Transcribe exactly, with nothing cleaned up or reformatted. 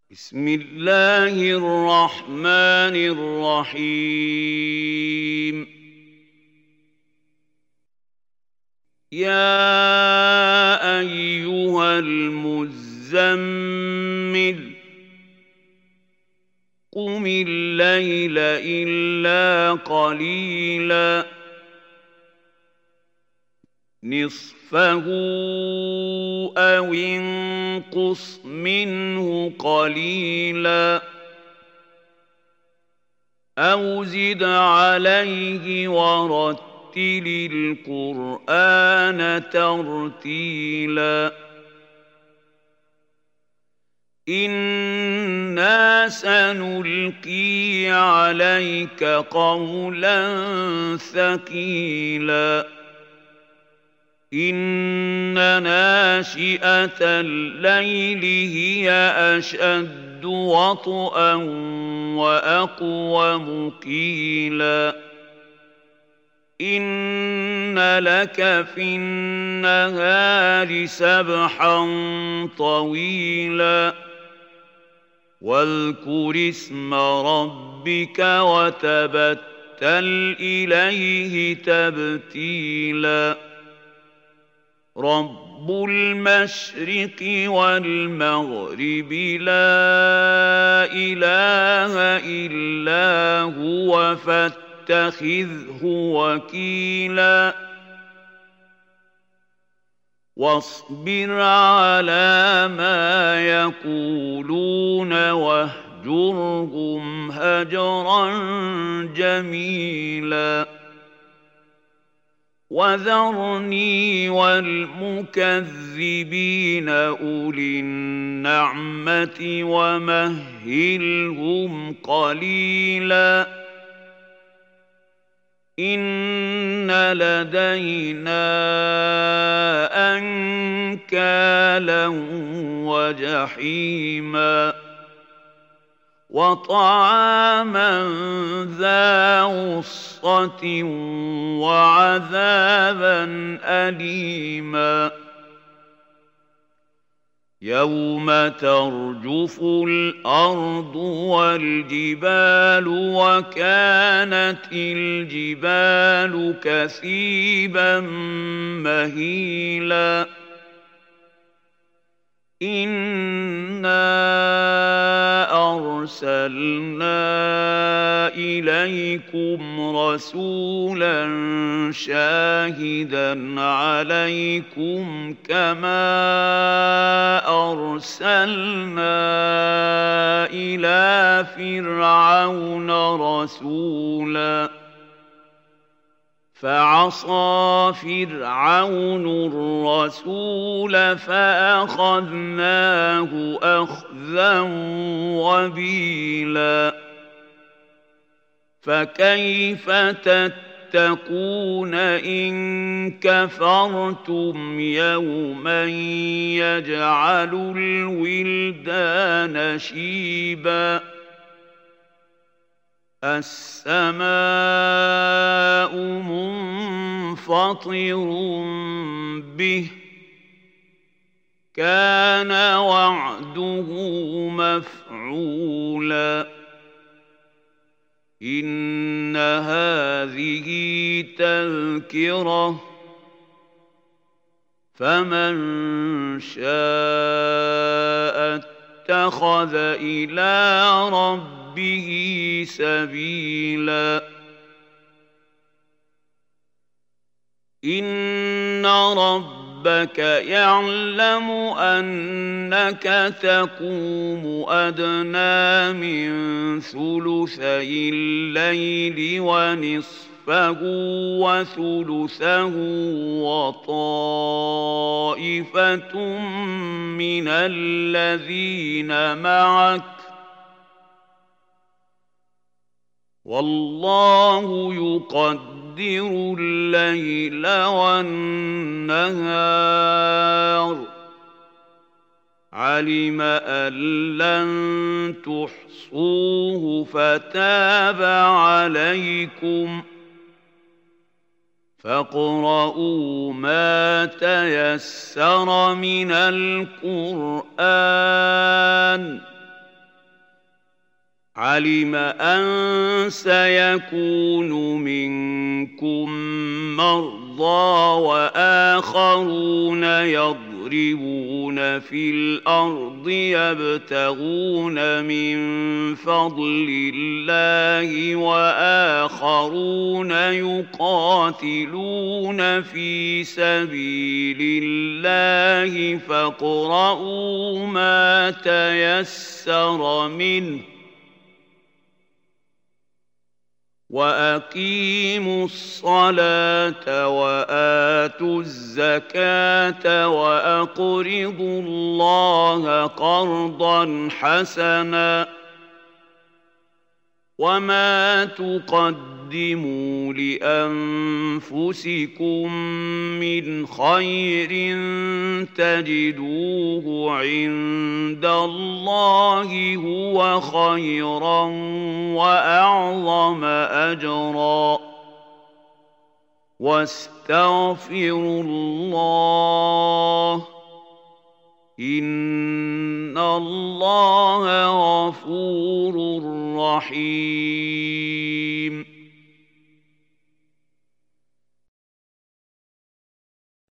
بسم الله الرحمن الرحيم. يا أيها المزمل قم الليل إلا قليلا نصفه أو انقص منه قليلا أو زد عليه ورتل القرآن ترتيلا إنا سنلقي عليك قولا ثقيلا إن ناشئة الليل هي أشد وطئا وأقوم قيلا إن لك في النهار سبحا طويلا واذكر اسم ربك وتبتل إليه تبتيلا رب المشرق والمغرب لا إله إلا هو فاتخذه وكيلا واصبر على ما يقولون واهجرهم هجرا جميلا وذرني والمكذبين أولي النعمة ومهلهم قليلا إن لدينا أنكالا وجحيما وطعاما ذا غصة وعذابا أليما يوم ترجف الأرض والجبال وكانت الجبال كثيبا مهيلا إنا أرسلنا إليكم رسولا شاهدا عليكم كما أرسلنا إلى فرعون رسولا فعصى فرعون الرسول فأخذناه أخذا وبيلا فكيف تتقون إن كفرتم يوما يجعل الولدان شيبا السماء منفطر به كان وعده مفعولا إن هذه تذكرة فمن شاء اتخذ إلى ربه به سبيلا إن ربك يعلم أنك تقوم أدنى من ثلثي الليل ونصفه وثلثه وطائفة من الذين معك والله يقدر الليل والنهار علم أن لن تحصوه فتاب عليكم فاقرؤوا ما تيسر من القرآن علم أن سيكون منكم مرضى وآخرون يضربون في الأرض يبتغون من فضل الله وآخرون يقاتلون في سبيل الله فاقرؤوا ما تيسر منه وأقيموا الصلاة وآتوا الزكاة وأقرضوا الله قرضا حسنا وما تقدموا لأنفسكم من خير تجدوه عند الله هو خيرا وأعظم أجرا واستغفروا الله إن الله غفور رحيم